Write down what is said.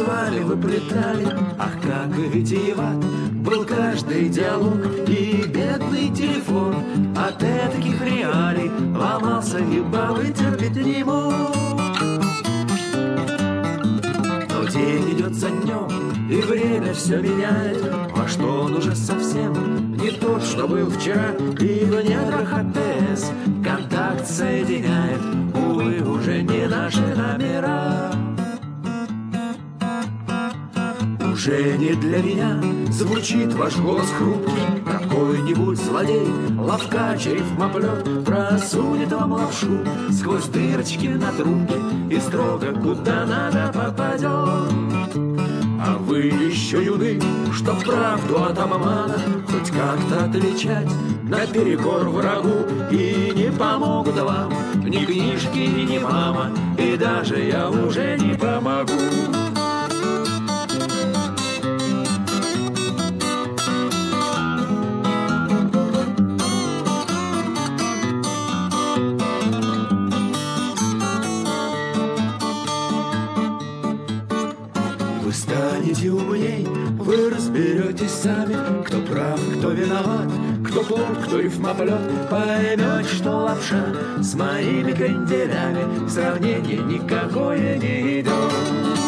танцевали, выплетали, ах, как витиеват был каждый диалог. И бедный телефон от этаких реалий ломался и баллы терпеть не мог. Но день идет за днем, и время все меняет, во что он уже совсем не тот, что был вчера. И в недрах АТС контакт соединяет, увы, уже не наши номера. Уже не для меня звучит ваш голос хрупкий, какой-нибудь злодей, ловкач, рифмоплет просунет вам лапшу сквозь дырочки на трубке и строго куда надо попадет. А вы еще юны, чтоб правду от обмана хоть как-то отличать наперекор врагу. И не помогут вам ни книжки, ни мама, и даже я уже не помогу. Вы станете умней, вы разберетесь сами, кто прав, кто виноват, кто плут, кто рифмоплет. Поймете, что лапша с моими кренделями в сравнение никакое не идет.